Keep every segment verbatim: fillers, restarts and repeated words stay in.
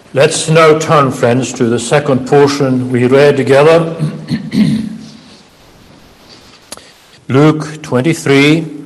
Let's now turn, friends, to the second portion we read together. Luke twenty-three.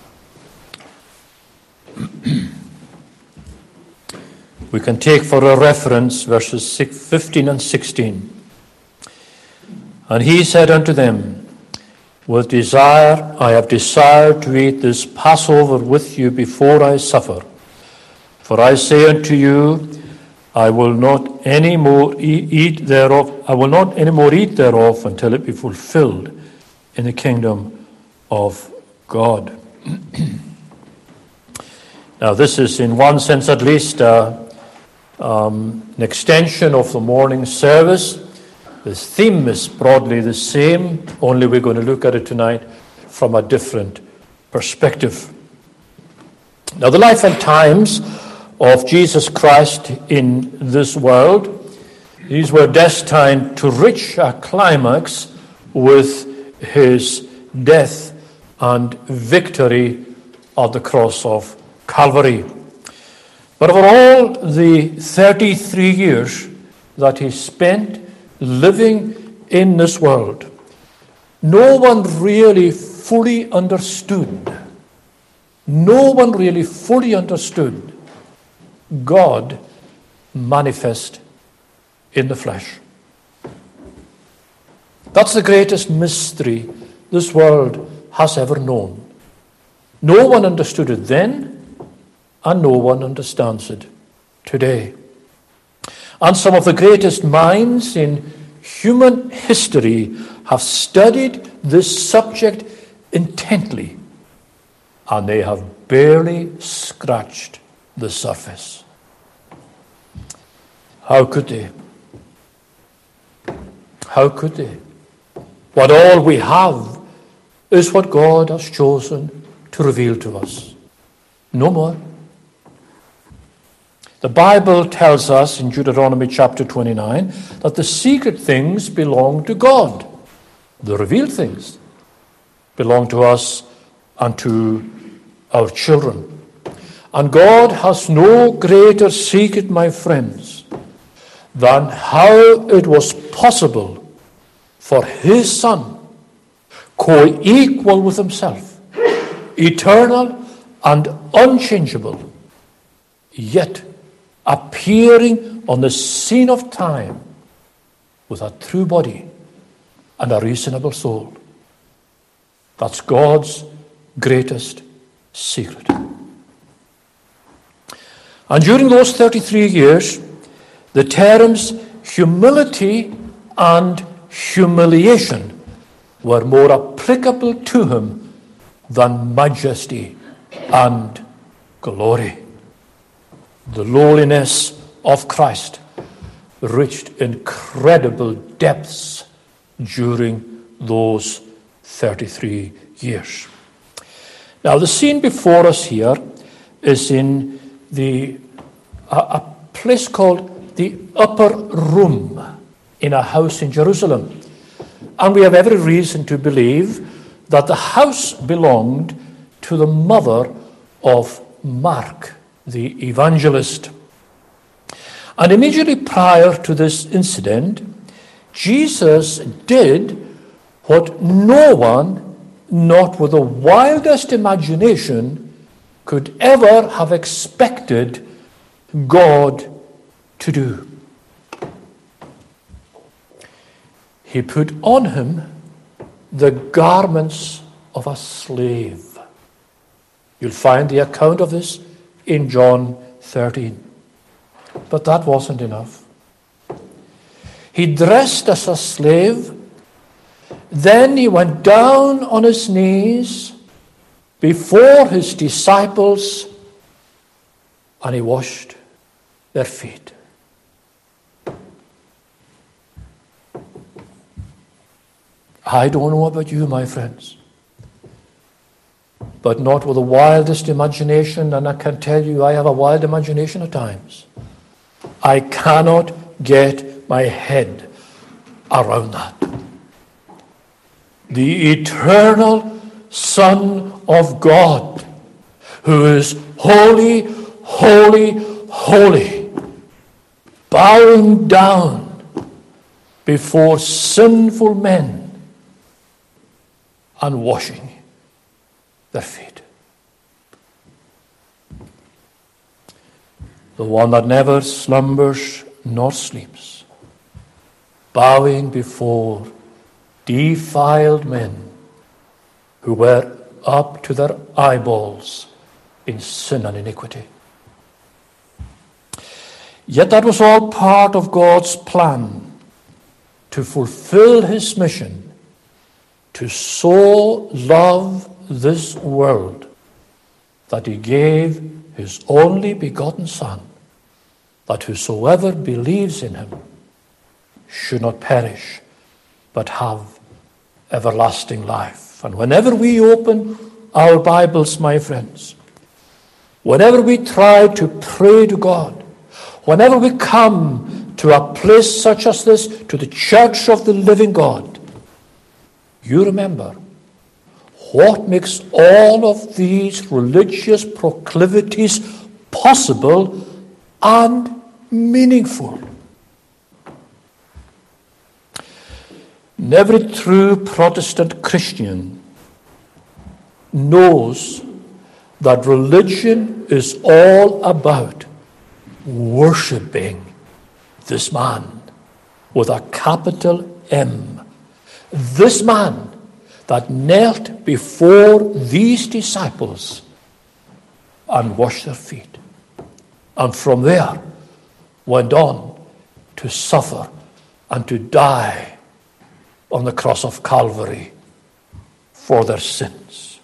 We can take for a reference verses fifteen and sixteen. And he said unto them, With desire I have desired to eat this Passover with you before I suffer. For I say unto you, I will not any more eat thereof. I will not any more eat thereof until it be fulfilled in the kingdom of God. Now, this is, in one sense at least, uh, um, an extension of the morning service. The theme is broadly the same, only we're going to look at it tonight from a different perspective. Now, the life and times of Jesus Christ in this world, these were destined to reach a climax with his death and victory at the cross of Calvary. But for all the thirty-three years that he spent living in this world, no one really fully understood, no one really fully understood God manifest in the flesh. That's the greatest mystery this world has ever known. No one understood it then, and no one understands it today. And some of the greatest minds in human history have studied this subject intently, and they have barely scratched the surface. How could they? How could they? What all we have is what God has chosen to reveal to us. No more. The Bible tells us in Deuteronomy chapter twenty-nine that the secret things belong to God. The revealed things belong to us and to our children. And God has no greater secret, my friends, than how it was possible for his Son, co-equal with himself, eternal and unchangeable, yet appearing on the scene of time with a true body and a reasonable soul. That's God's greatest secret. And during those thirty-three years, the terms humility and humiliation were more applicable to him than majesty and glory. The lowliness of Christ reached incredible depths during those thirty-three years. Now, the scene before us here is in the a, a place called the Upper Room in a house in Jerusalem. And we have every reason to believe that the house belonged to the mother of Mark, the evangelist. And immediately prior to this incident, Jesus did what no one, not with the wildest imagination, could ever have expected God to do. He put on him the garments of a slave. You'll find the account of this in John thirteen. But that wasn't enough. He dressed as a slave. Then he went down on his knees before his disciples and he washed their feet. I don't know about you, my friends, but not with the wildest imagination, and I can tell you I have a wild imagination at times. I cannot get my head around that. The eternal Son of God, who is holy, holy, holy, bowing down before sinful men and washing their feet. The one that never slumbers nor sleeps, bowing before defiled men who were up to their eyeballs in sin and iniquity. Yet that was all part of God's plan to fulfill his mission, to so love this world that he gave his only begotten Son, that whosoever believes in him should not perish, but have everlasting life. And whenever we open our Bibles, my friends, whenever we try to pray to God, whenever we come to a place such as this, to the church of the living God, you remember what makes all of these religious proclivities possible and meaningful. And every true Protestant Christian knows that religion is all about worshipping this man with a capital M. This man that knelt before these disciples and washed their feet, and from there went on to suffer and to die on the cross of Calvary for their sins.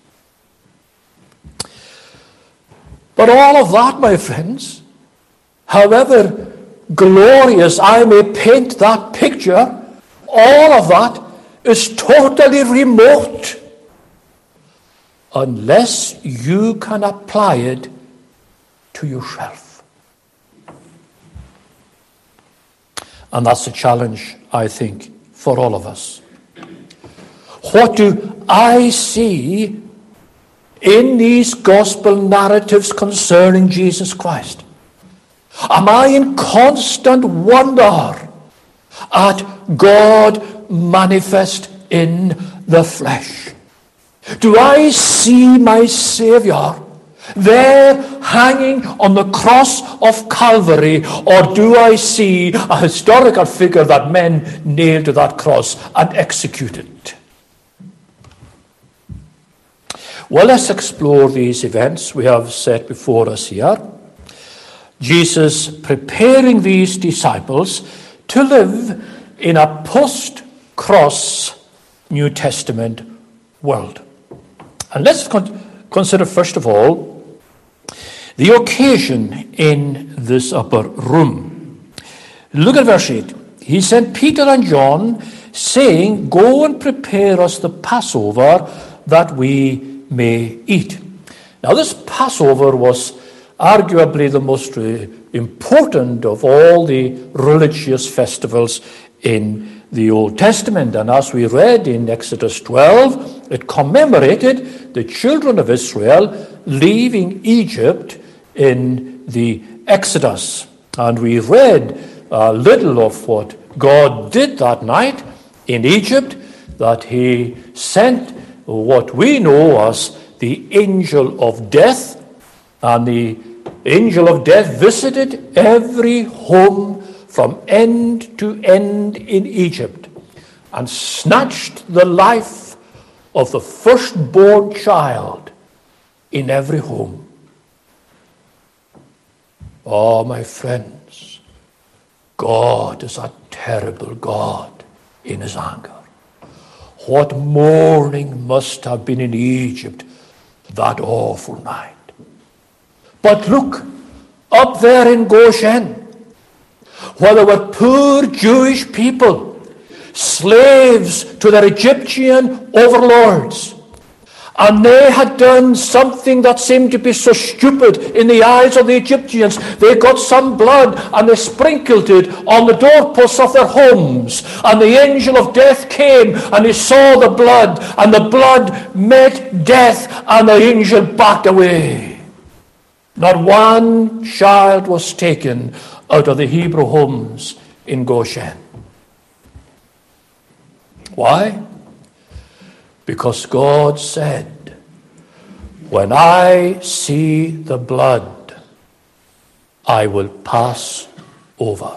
But all of that, my friends, however glorious I may paint that picture, all of that is totally remote unless you can apply it to yourself. And that's a challenge, I think, for all of us. What do I see in these gospel narratives concerning Jesus Christ? Am I in constant wonder at God manifest in the flesh? Do I see my Savior there hanging on the cross of Calvary, or do I see a historical figure that men nailed to that cross and executed? Well, let's explore these events we have set before us here. Jesus preparing these disciples to live in a post-cross New Testament world. And let's con- consider first of all the occasion in this upper room. Look at verse eight. He sent Peter and John, saying, "Go and prepare us the Passover that we may eat." Now this Passover was arguably the most important of all the religious festivals in the Old Testament. And as we read in Exodus twelve, it commemorated the children of Israel leaving Egypt in the Exodus. And we read a little of what God did that night in Egypt, that he sent what we know as the angel of death, and the angel of death visited every home from end to end in Egypt and snatched the life of the firstborn child in every home. Oh, my friends, God is a terrible God in his anger. What mourning must have been in Egypt that awful night. But look, up there in Goshen, where there were poor Jewish people, slaves to their Egyptian overlords, and they had done something that seemed to be so stupid in the eyes of the Egyptians. They got some blood and they sprinkled it on the doorposts of their homes. And the angel of death came and he saw the blood, and the blood met death, and the angel backed away. Not one child was taken out of the Hebrew homes in Goshen. Why? Because God said, when I see the blood, I will pass over.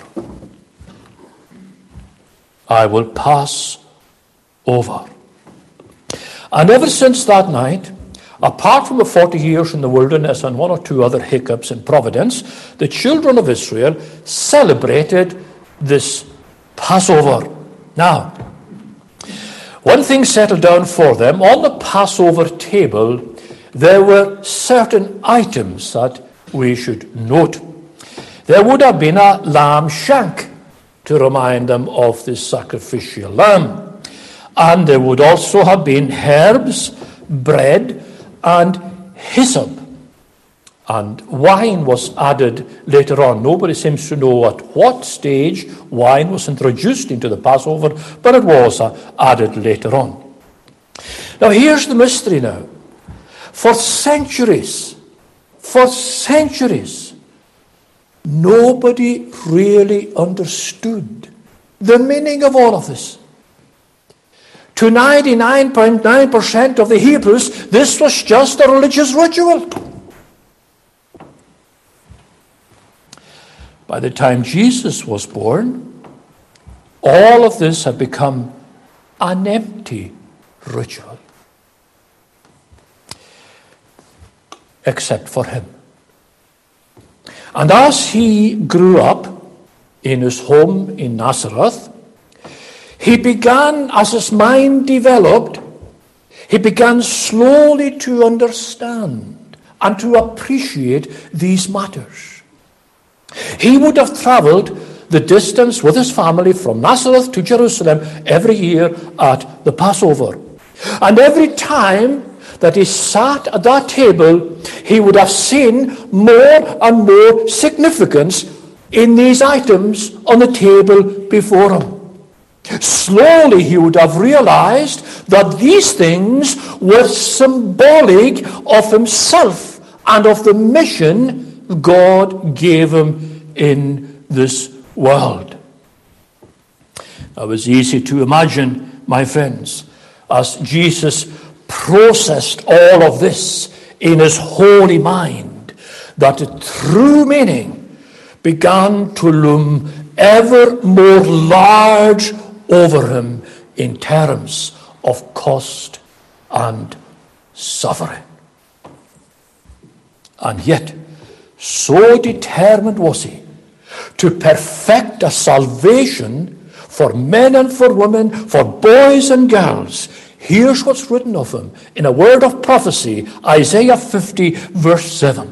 I will pass over. And ever since that night, apart from the forty years in the wilderness and one or two other hiccups in providence, the children of Israel celebrated this Passover. Now, when things settled down for them, on the Passover table, there were certain items that we should note. There would have been a lamb shank to remind them of the sacrificial lamb. And there would also have been herbs, bread, and hyssop. And wine was added later on. Nobody seems to know at what stage wine was introduced into the Passover, but it was uh, added later on. Now here's the mystery now. For centuries, for centuries, nobody really understood the meaning of all of this. To ninety-nine point nine percent of the Hebrews, this was just a religious ritual. By the time Jesus was born, all of this had become an empty ritual. Except for him. And as he grew up in his home in Nazareth, he began, as his mind developed, he began slowly to understand and to appreciate these matters. He would have traveled the distance with his family from Nazareth to Jerusalem every year at the Passover. And every time that he sat at that table, he would have seen more and more significance in these items on the table before him. Slowly he would have realized that these things were symbolic of himself and of the mission God gave him in this world. It was easy to imagine, my friends, as Jesus processed all of this in his holy mind, that the true meaning began to loom ever more large over him in terms of cost and suffering. And yet, so determined was he to perfect a salvation for men and for women, for boys and girls. Here's what's written of him in a word of prophecy, Isaiah fifty, verse seven.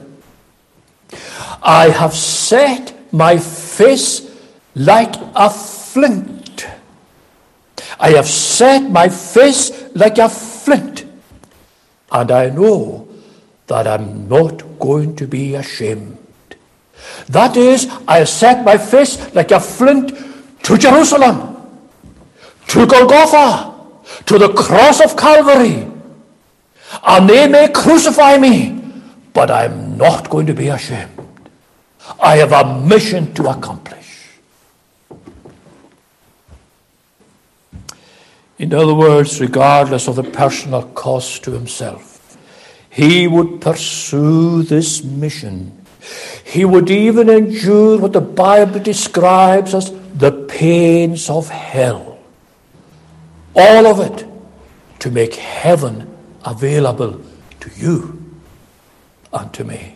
I have set my face like a flint. I have set my face like a flint. And I know that I'm not going to be ashamed. That is, I have set my face like a flint to Jerusalem, to Golgotha, to the cross of Calvary. And they may crucify me, but I'm not going to be ashamed. I have a mission to accomplish. In other words, regardless of the personal cost to himself, he would pursue this mission. He would even endure what the Bible describes as the pains of hell. All of it to make heaven available to you and to me.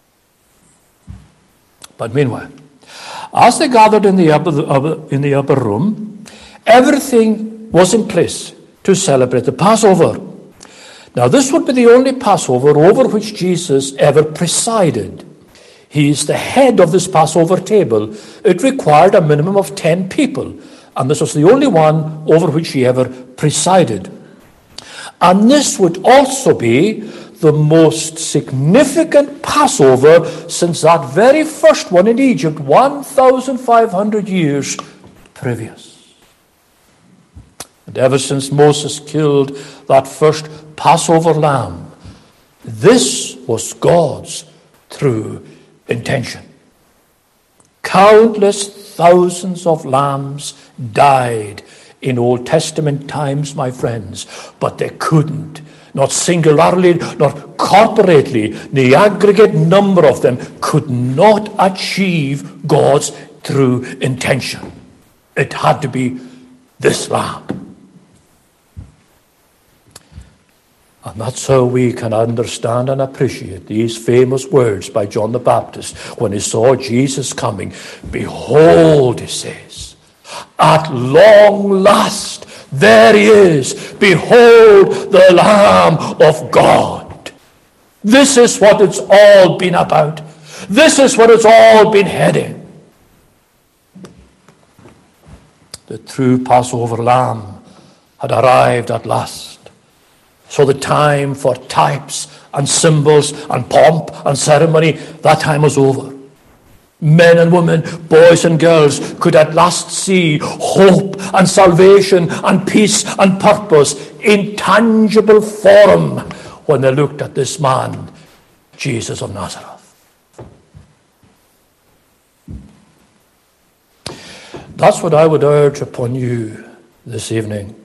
But meanwhile, as they gathered in the upper, in the upper room, everything was in place to celebrate the Passover. Now, this would be the only Passover over which Jesus ever presided. He is the head of this Passover table. It required a minimum of ten people, and this was the only one over which he ever presided. And this would also be the most significant Passover since that very first one in Egypt, one thousand five hundred years previous. And ever since Moses killed that first Passover lamb, this was God's true intention. Countless thousands of lambs died in Old Testament times, my friends, but they couldn't, not singularly, not corporately, the aggregate number of them could not achieve God's true intention. It had to be this lamb. And that's how we can understand and appreciate these famous words by John the Baptist when he saw Jesus coming. Behold, he says, at long last, there he is. Behold, the Lamb of God. This is what it's all been about. This is what it's all been heading. The true Passover lamb had arrived at last. So the time for types and symbols and pomp and ceremony, that time was over. Men and women, boys and girls could at last see hope and salvation and peace and purpose in tangible form when they looked at this man, Jesus of Nazareth. That's what I would urge upon you this evening.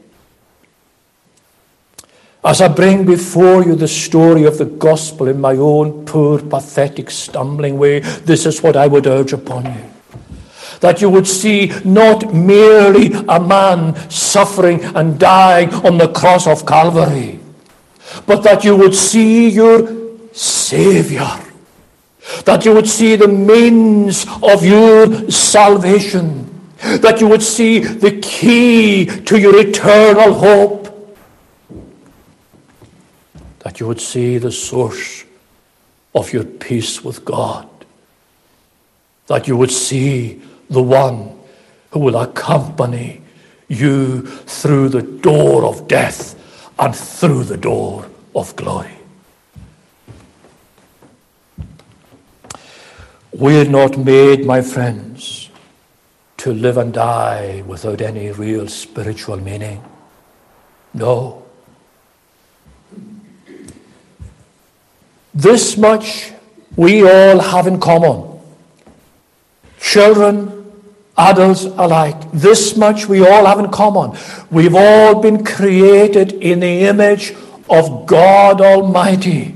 As I bring before you the story of the gospel in my own poor, pathetic, stumbling way, this is what I would urge upon you. That you would see not merely a man suffering and dying on the cross of Calvary, but that you would see your Savior. That you would see the means of your salvation. That you would see the key to your eternal hope. That you would see the source of your peace with God. That you would see the one who will accompany you through the door of death and through the door of glory. We are not made, my friends, to live and die without any real spiritual meaning. No. This much we all have in common. Children, adults alike. This much we all have in common. We've all been created in the image of God Almighty.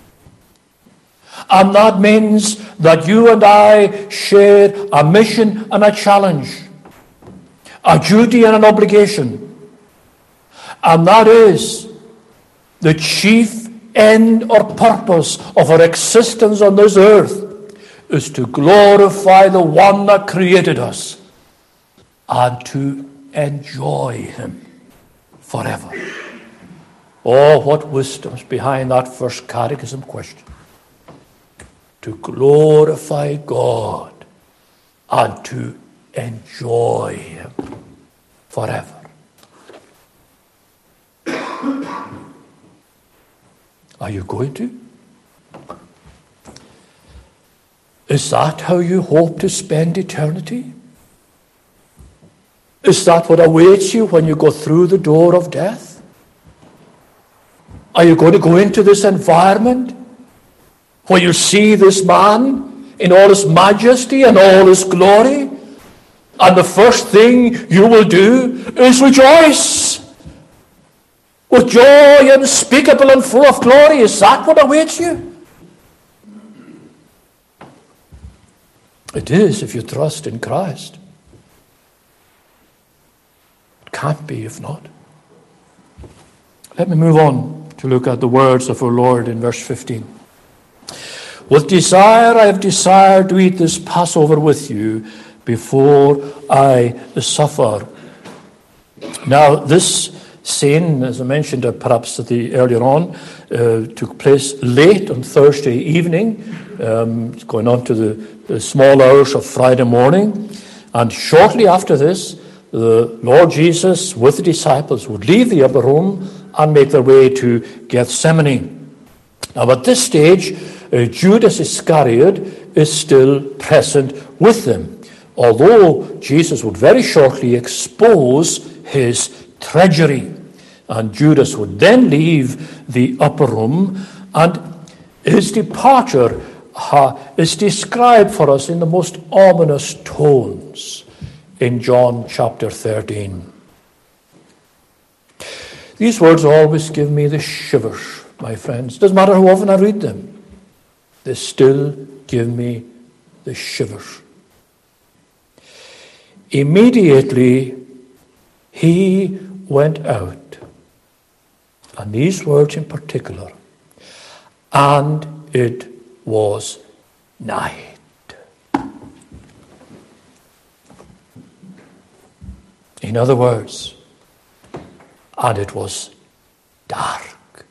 And that means that you and I share a mission and a challenge, a duty and an obligation. And that is the chief end or purpose of our existence on this earth is to glorify the one that created us and to enjoy him forever. Oh, what wisdom's behind that first catechism question. To glorify God and to enjoy him forever. Are you going to? Is that how you hope to spend eternity? Is that what awaits you when you go through the door of death? Are you going to go into this environment where you see this man in all his majesty and all his glory, and the first thing you will do is rejoice with joy unspeakable and full of glory? Is that what awaits you? It is if you trust in Christ. It can't be if not. Let me move on to look at the words of our Lord in verse fifteen. With desire I have desired to eat this Passover with you before I suffer. Now this scene, as I mentioned uh, perhaps at the, earlier on, uh, took place late on Thursday evening, um, going on to the, the small hours of Friday morning. And shortly after this, the Lord Jesus with the disciples would leave the upper room and make their way to Gethsemane. Now at this stage, uh, Judas Iscariot is still present with them, although Jesus would very shortly expose his treachery. And Judas would then leave the upper room, and his departure uh, is described for us in the most ominous tones in John chapter thirteen. These words always give me the shivers, my friends. Doesn't matter how often I read them. They still give me the shivers. Immediately he went out, and these words in particular, and it was night. In other words, and it was dark.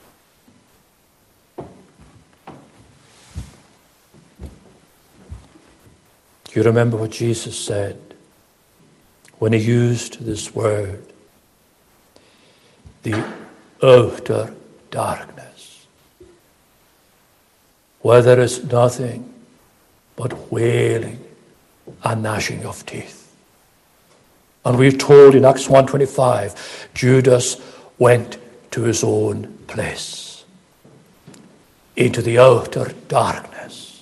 Do you remember what Jesus said when he used this word? The outer darkness, where there is nothing but wailing and gnashing of teeth. And we're told in Acts one twenty-five, Judas went to his own place, into the outer darkness.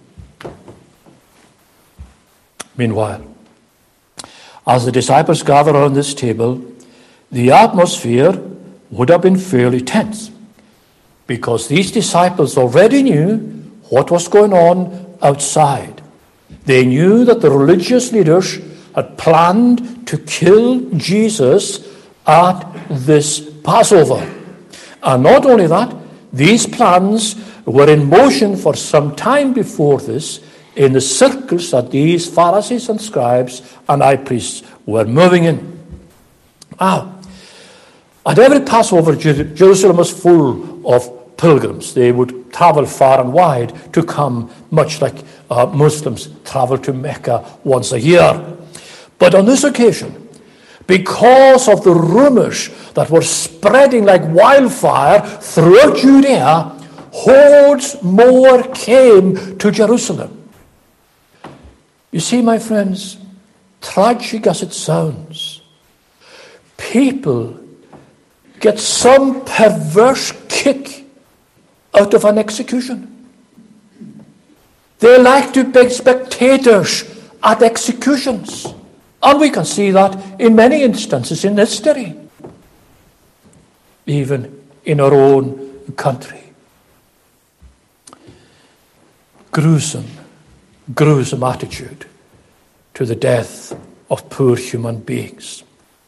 Meanwhile, as the disciples gather around this table, the atmosphere would have been fairly tense, because these disciples already knew what was going on outside. They knew that the religious leaders had planned to kill Jesus at this Passover. And not only that, these plans were in motion for some time before this in the circles that these Pharisees and scribes and high priests were moving in. Now, at every Passover, Jerusalem was full of pilgrims. They would travel far and wide to come, much like uh, Muslims travel to Mecca once a year. But on this occasion, because of the rumors that were spreading like wildfire throughout Judea, hordes more came to Jerusalem. You see, my friends, tragic as it sounds, people get some perverse kick out of an execution. They like to be spectators at executions. And we can see that in many instances in history, even in our own country. Gruesome, gruesome attitude to the death of poor human beings.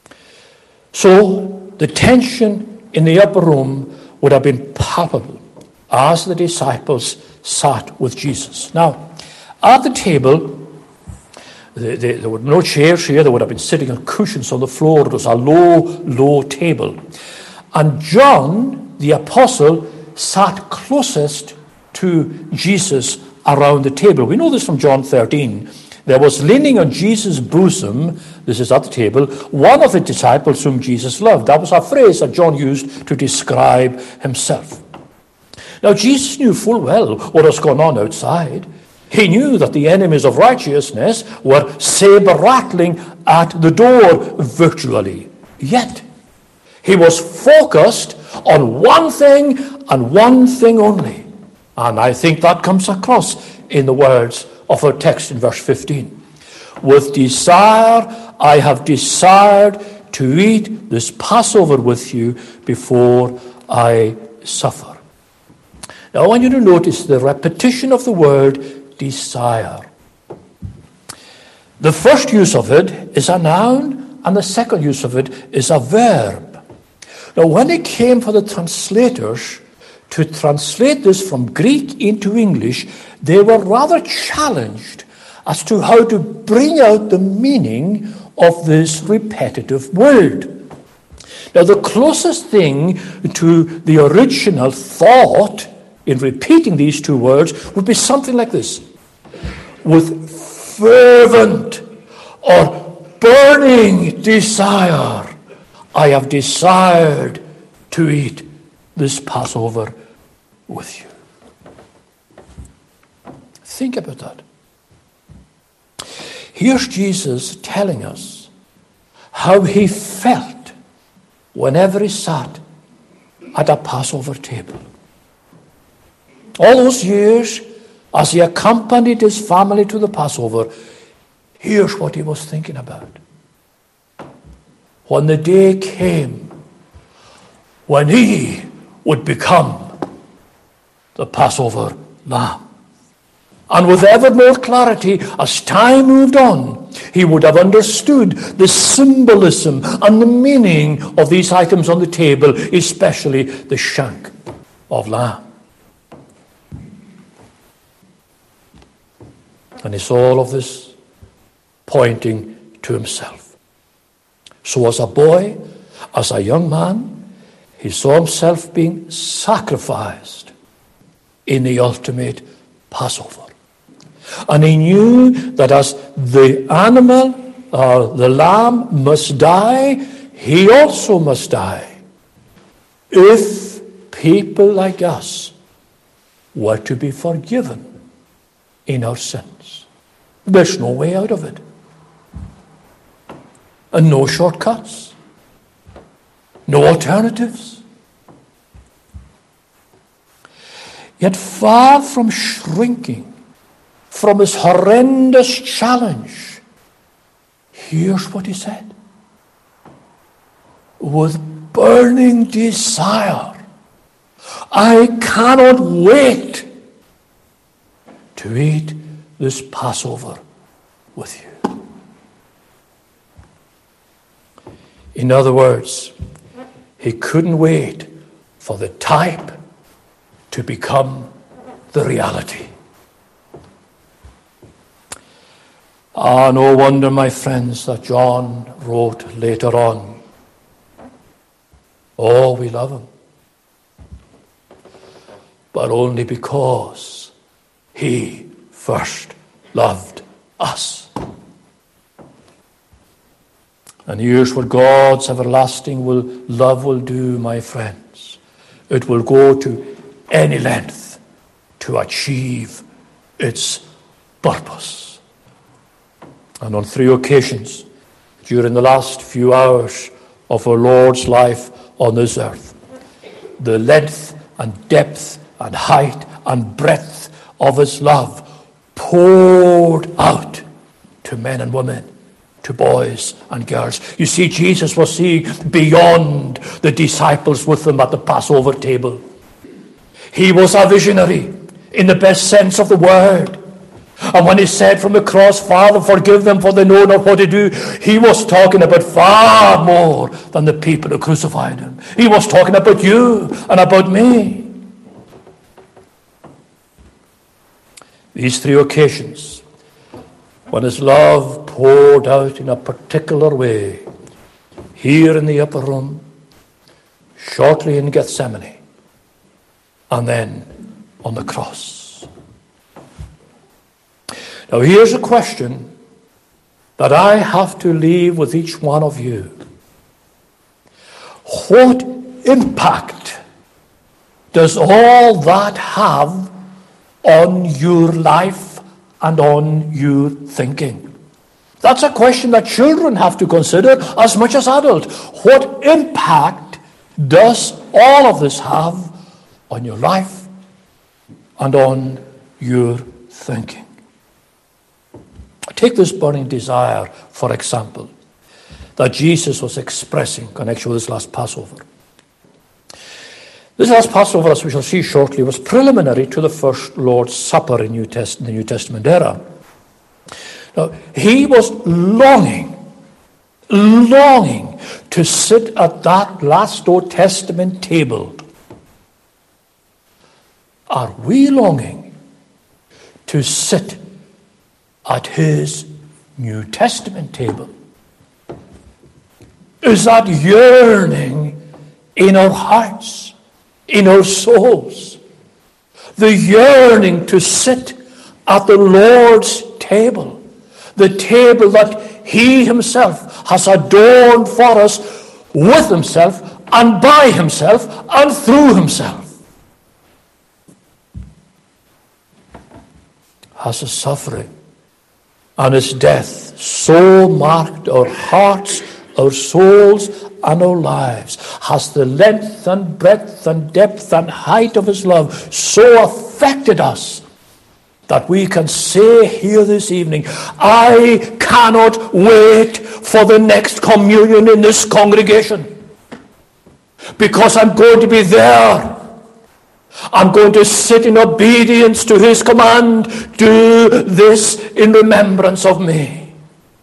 So the tension in the upper room would have been palpable as the disciples sat with Jesus. Now, at the table, They, they, there were no chairs here. They would have been sitting on cushions on the floor. It was a low, low table. And John, the apostle, sat closest to Jesus around the table. We know this from John thirteen. There was leaning on Jesus' bosom, this is at the table, one of the disciples whom Jesus loved. That was a phrase that John used to describe himself. Now, Jesus knew full well what was going on outside. He knew that the enemies of righteousness were saber-rattling at the door virtually. Yet, he was focused on one thing and one thing only. And I think that comes across in the words of our text in verse fifteen. With desire, I have desired to eat this Passover with you before I suffer. Now, I want you to notice the repetition of the word desire. The first use of it is a noun, and the second use of it is a verb. Now, when it came for the translators to translate this from Greek into English, they were rather challenged as to how to bring out the meaning of this repetitive word. Now, the closest thing to the original thought in repeating these two words would be something like this: with fervent or burning desire, I have desired to eat this Passover with you. Think about that. Here's Jesus telling us how he felt whenever he sat at a Passover table. All those years as he accompanied his family to the Passover, here's what he was thinking about. When the day came when he would become the Passover lamb. And with ever more clarity, as time moved on, he would have understood the symbolism and the meaning of these items on the table, especially the shank of lamb. And he saw all of this pointing to himself. So as a boy, as a young man, he saw himself being sacrificed in the ultimate Passover. And he knew that as the animal, uh, the lamb must die, he also must die. If people like us were to be forgiven in our sins. There's no way out of it. And no shortcuts. No alternatives. Yet far from shrinking from his horrendous challenge, here's what he said. With burning desire, I cannot wait to eat this Passover with you. In other words, he couldn't wait for the type to become the reality. Ah, no wonder, my friends, that John wrote later on, oh, we love him, but only because he first loved us. And here's what God's everlasting will, love will do, my friends. It will go to any length to achieve its purpose. And on three occasions during the last few hours of our Lord's life on this earth, the length and depth and height and breadth of his love poured out to men and women, to boys and girls. You see, Jesus was seeing beyond the disciples with them at the Passover table. He was a visionary in the best sense of the word. And when he said from the cross, Father, forgive them for they know not what to do, he was talking about far more than the people who crucified him. He was talking about you and about me. These three occasions, when his love poured out in a particular way, here in the upper room, shortly in Gethsemane, and then on the cross. Now here's a question that I have to leave with each one of you. What impact does all that have on your life and on your thinking? That's a question that children have to consider as much as adults. What impact does all of this have on your life and on your thinking? Take this burning desire, for example, that Jesus was expressing in connection with this last Passover. This last Passover, as we shall see shortly, was preliminary to the first Lord's Supper in New Test- in the New Testament era. Now, he was longing, longing to sit at that last Old Testament table. Are we longing to sit at his New Testament table? Is that yearning in our hearts, in our souls? The yearning to sit at the Lord's table, the table that he himself has adorned for us with himself and by himself and through himself. Has his suffering and his death so marked our hearts, our souls, and our lives? Has the length and breadth and depth and height of his love so affected us that we can say here this evening, I cannot wait for the next communion in this congregation, because I'm going to be there. I'm going to sit in obedience to his command, do this in remembrance of me.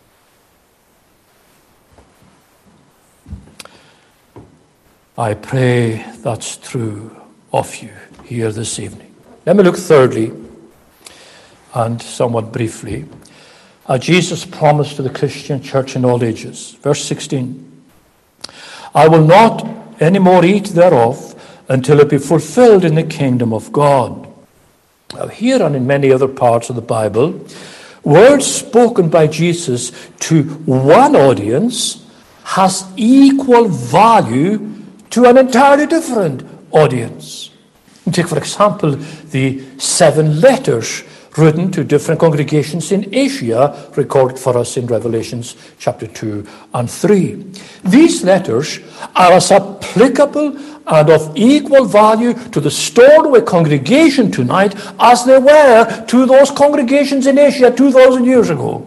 I pray that's true of you here this evening. Let me look thirdly, and somewhat briefly, at Jesus' promise to the Christian church in all ages. Verse sixteen, I will not any more eat thereof until it be fulfilled in the kingdom of God. Now, here and in many other parts of the Bible, words spoken by Jesus to one audience has equal value to an entirely different audience. Take, for example, the seven letters written to different congregations in Asia, recorded for us in Revelations chapter two and three. These letters are as applicable and of equal value to the Stornoway congregation tonight as they were to those congregations in Asia two thousand years ago.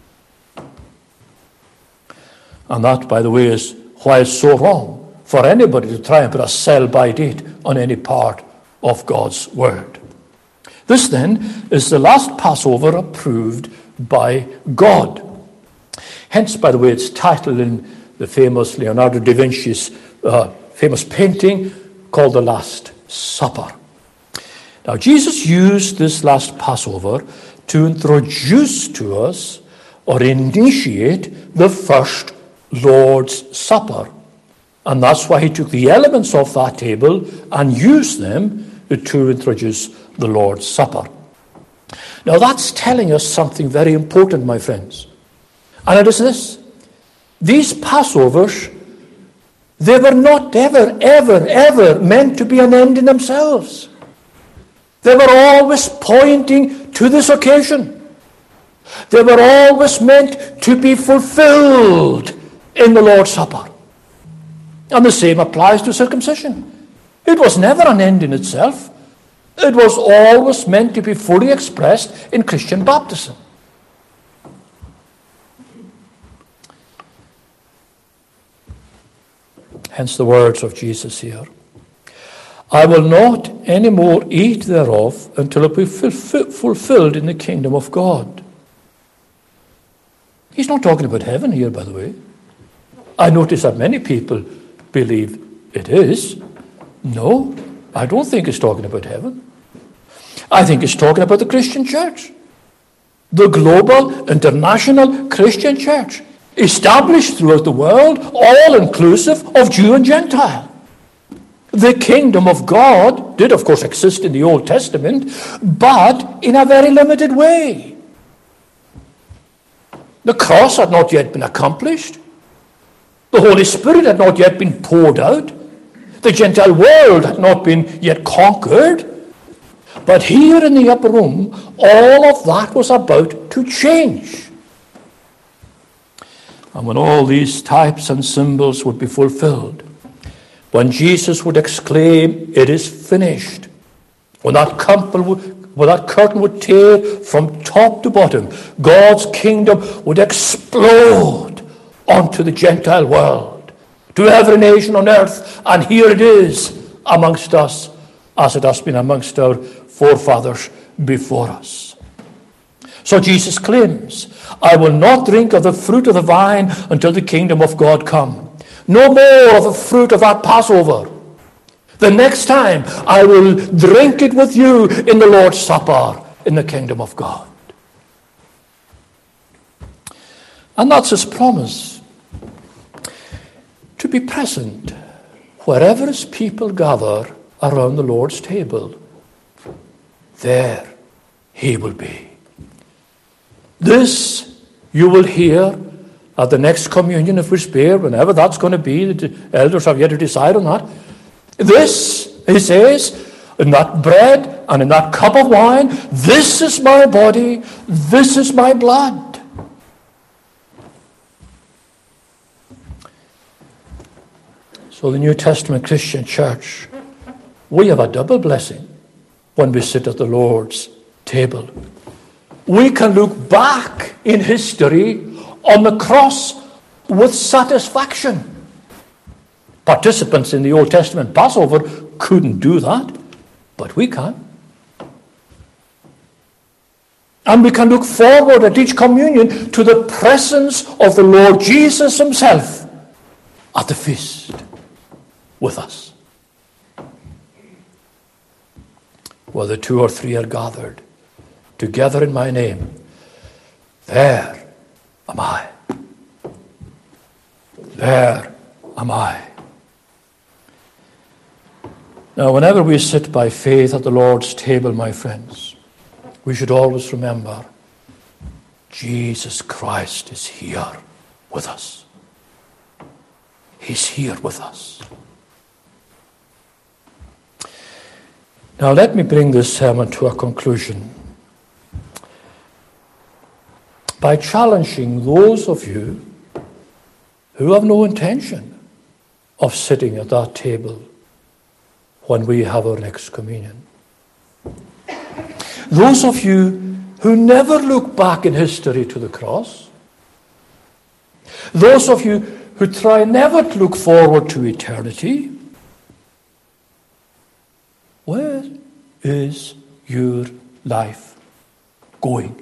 And that, by the way, is why it's so wrong for anybody to try and put a sell-by date on any part of God's word. This, then, is the last Passover approved by God. Hence, by the way, it's titled in the famous Leonardo da Vinci's uh, famous painting called The Last Supper. Now, Jesus used this last Passover to introduce to us or initiate the first Lord's Supper. And that's why he took the elements of that table and used them to introduce the Lord's Supper. Now, that's telling us something very important, my friends. And it is this. These Passovers, they were not ever, ever, ever meant to be an end in themselves. They were always pointing to this occasion. They were always meant to be fulfilled in the Lord's Supper. And the same applies to circumcision. It was never an end in itself. It was always meant to be fully expressed in Christian baptism. Hence the words of Jesus here. I will not any more eat thereof until it be fulfilled in the kingdom of God. He's not talking about heaven here, by the way. I notice that many people believe it is. No, I don't think he's talking about heaven. I think he's talking about the Christian church. The global, international Christian church, established throughout the world, all inclusive of Jew and Gentile. The kingdom of God did, of course, exist in the Old Testament, but in a very limited way. The cross had not yet been accomplished. The Holy Spirit had not yet been poured out. The Gentile world had not been yet conquered. But here in the upper room, all of that was about to change. And when all these types and symbols would be fulfilled, when Jesus would exclaim, "It is finished," when that, would, when that curtain would tear from top to bottom, God's kingdom would explode onto the Gentile world, to every nation on earth, and here it is amongst us, as it has been amongst our forefathers before us. So Jesus claims, I will not drink of the fruit of the vine until the kingdom of God come. No more of the fruit of that Passover. The next time I will drink it with you in the Lord's Supper in the kingdom of God. And that's his promise, to be present wherever his people gather around the Lord's table. There he will be. This you will hear at the next communion if we spare, whenever that's going to be. The elders have yet to decide on that. This, he says, in that bread and in that cup of wine, this is my body, this is my blood. So the New Testament Christian church, we have a double blessing when we sit at the Lord's table. We can look back in history on the cross with satisfaction. Participants in the Old Testament Passover couldn't do that, but we can. And we can look forward at each communion to the presence of the Lord Jesus himself at the feast with us. Whether two or three are gathered together in my name, there am I. There am I. Now, whenever we sit by faith at the Lord's table, my friends, we should always remember Jesus Christ is here with us. He's here with us. Now, let me bring this sermon to a conclusion by challenging those of you who have no intention of sitting at that table when we have our next communion. Those of you who never look back in history to the cross. Those of you who try never to look forward to eternity. Where is your life going?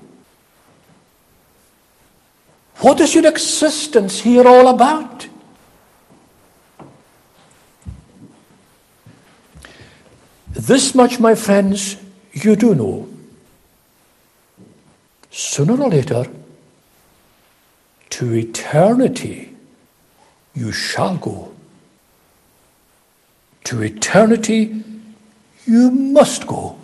What is your existence here all about? This much, my friends, you do know. Sooner or later, to eternity you shall go. To eternity you must go.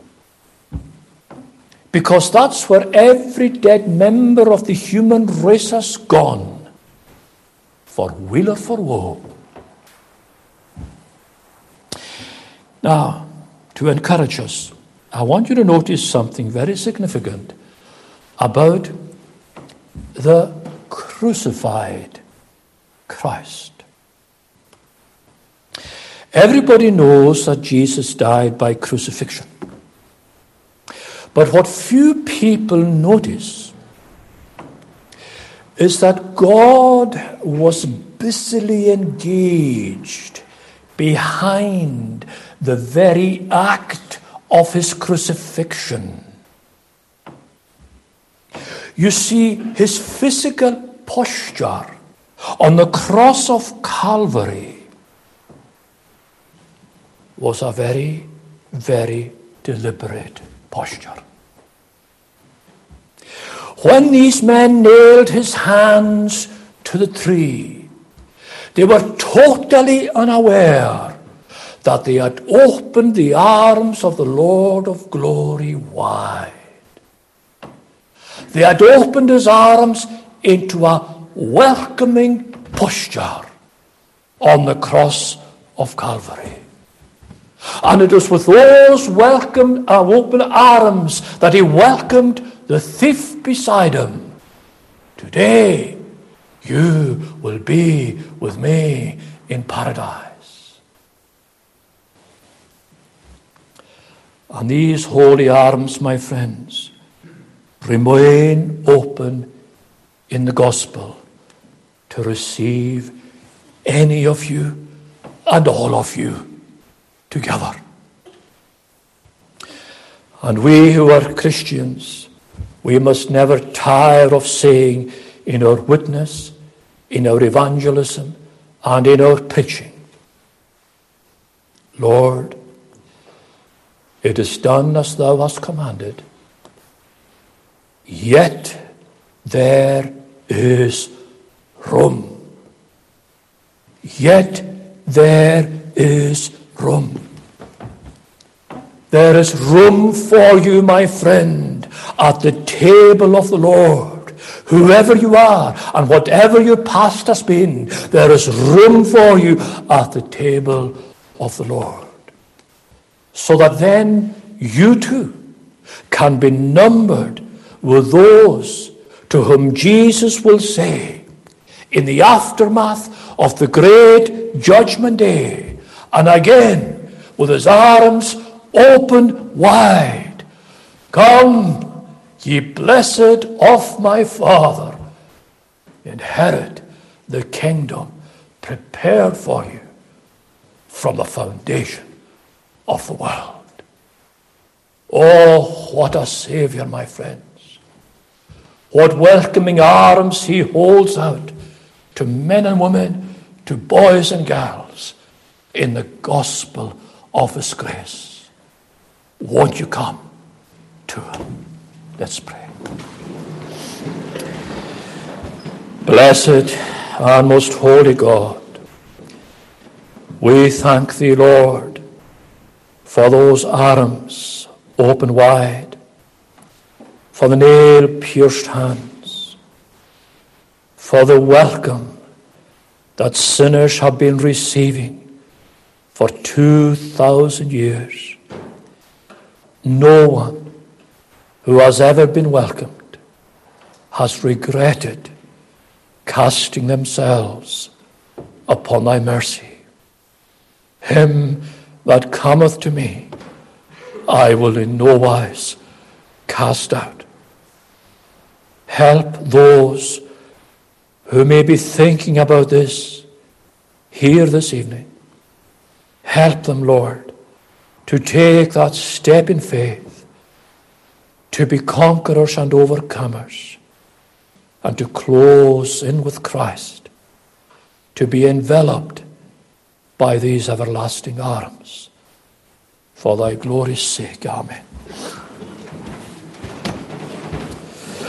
Because that's where every dead member of the human race has gone, for weal or for woe. Now, to encourage us, I want you to notice something very significant about the crucified Christ. Everybody knows that Jesus died by crucifixion. But what few people notice is that God was busily engaged behind the very act of his crucifixion. You see, his physical posture on the cross of Calvary was a very, very deliberate posture. When these men nailed his hands to the tree, they were totally unaware that they had opened the arms of the Lord of glory wide. They had opened his arms into a welcoming posture on the cross of Calvary. And it was with those welcome, uh, open arms that he welcomed the thief beside him. Today, you will be with me in paradise. And these holy arms, my friends, remain open in the gospel to receive any of you and all of you together. And we who are Christians, we must never tire of saying in our witness, in our evangelism, and in our preaching, Lord, it is done as thou hast commanded, yet there is room. Yet there is room. There is room for you, my friend, at the table of the Lord. Whoever you are and whatever your past has been, there is room for you at the table of the Lord. So that then you too can be numbered with those to whom Jesus will say, in the aftermath of the great judgment day, and again with his arms open wide, Come, ye blessed of my Father, inherit the kingdom prepared for you from the foundation of the world. Oh, what a Savior, my friends. What welcoming arms he holds out to men and women, to boys and girls, in the gospel of his grace. Won't you come to him? Let's pray. Blessed and most holy God, we thank thee, Lord, for those arms open wide, for the nail-pierced hands, for the welcome that sinners have been receiving for two thousand years. No one who has ever been welcomed has regretted casting themselves upon thy mercy. Him that cometh to me, I will in no wise cast out. Help those who may be thinking about this here this evening. Help them, Lord, to take that step in faith, to be conquerors and overcomers, and to close in with Christ, to be enveloped by these everlasting arms. For thy glory's sake, amen.